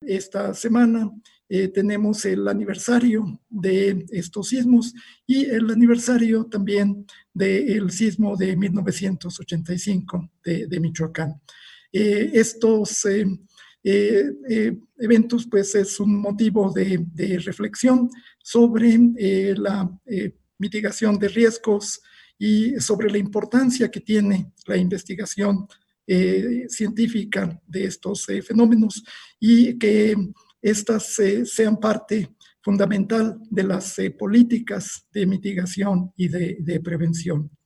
Esta semana tenemos el aniversario de estos sismos y el aniversario también del sismo de 1985 de Michoacán. Estos eventos, pues, es un motivo de reflexión sobre la mitigación de riesgos y sobre la importancia que tiene la investigación científica de estos fenómenos, y que estas sean parte fundamental de las políticas de mitigación y de prevención.